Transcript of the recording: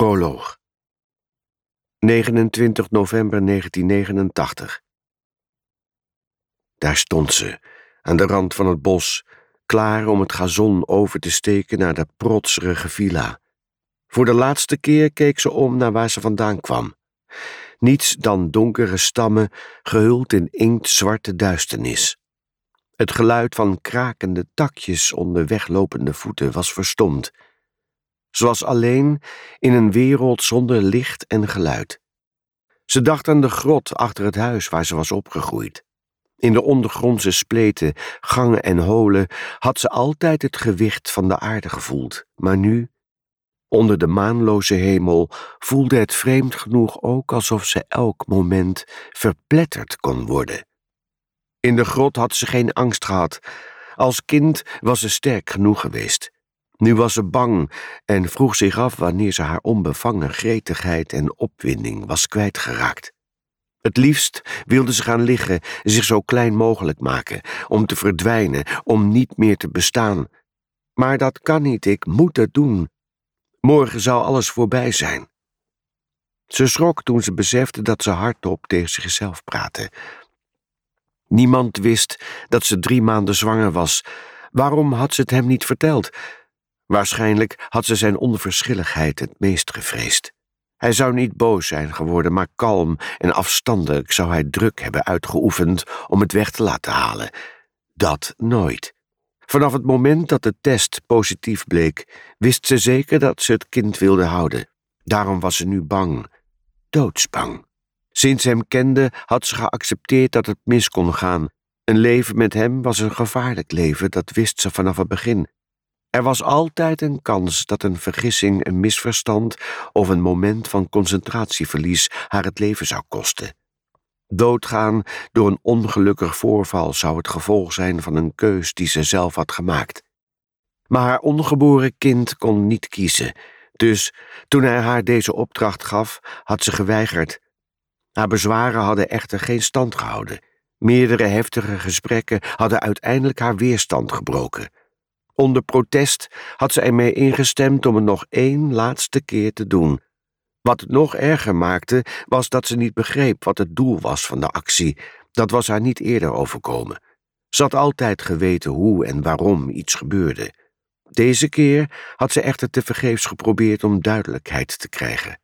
Proloog. 29 november 1989. Daar stond ze, aan de rand van het bos, klaar om het gazon over te steken naar de protserige villa. Voor de laatste keer keek ze om naar waar ze vandaan kwam. Niets dan donkere stammen, gehuld in inktzwarte duisternis. Het geluid van krakende takjes onder weglopende voeten was verstomd. Ze was alleen in een wereld zonder licht en geluid. Ze dacht aan de grot achter het huis waar ze was opgegroeid. In de ondergrondse spleten, gangen en holen had ze altijd het gewicht van de aarde gevoeld, maar nu, onder de maanloze hemel, voelde het vreemd genoeg ook alsof ze elk moment verpletterd kon worden. In de grot had ze geen angst gehad. Als kind was ze sterk genoeg geweest. Nu was ze bang en vroeg zich af wanneer ze haar onbevangen gretigheid en opwinding was kwijtgeraakt. Het liefst wilde ze gaan liggen, zich zo klein mogelijk maken, om te verdwijnen, om niet meer te bestaan. Maar dat kan niet, ik moet het doen. Morgen zou alles voorbij zijn. Ze schrok toen ze besefte dat ze hardop tegen zichzelf praatte. Niemand wist dat ze 3 maanden zwanger was. Waarom had ze het hem niet verteld? Waarschijnlijk had ze zijn onverschilligheid het meest gevreesd. Hij zou niet boos zijn geworden, maar kalm en afstandelijk zou hij druk hebben uitgeoefend om het weg te laten halen. Dat nooit. Vanaf het moment dat de test positief bleek, wist ze zeker dat ze het kind wilde houden. Daarom was ze nu bang. Doodsbang. Sinds ze hem kende had ze geaccepteerd dat het mis kon gaan. Een leven met hem was een gevaarlijk leven, dat wist ze vanaf het begin. Er was altijd een kans dat een vergissing, een misverstand of een moment van concentratieverlies haar het leven zou kosten. Doodgaan door een ongelukkig voorval zou het gevolg zijn van een keus die ze zelf had gemaakt. Maar haar ongeboren kind kon niet kiezen, dus toen hij haar deze opdracht gaf, had ze geweigerd. Haar bezwaren hadden echter geen stand gehouden. Meerdere heftige gesprekken hadden uiteindelijk haar weerstand gebroken. Onder protest had ze ermee ingestemd om het nog 1 laatste keer te doen. Wat het nog erger maakte, was dat ze niet begreep wat het doel was van de actie. Dat was haar niet eerder overkomen. Ze had altijd geweten hoe en waarom iets gebeurde. Deze keer had ze echter tevergeefs geprobeerd om duidelijkheid te krijgen.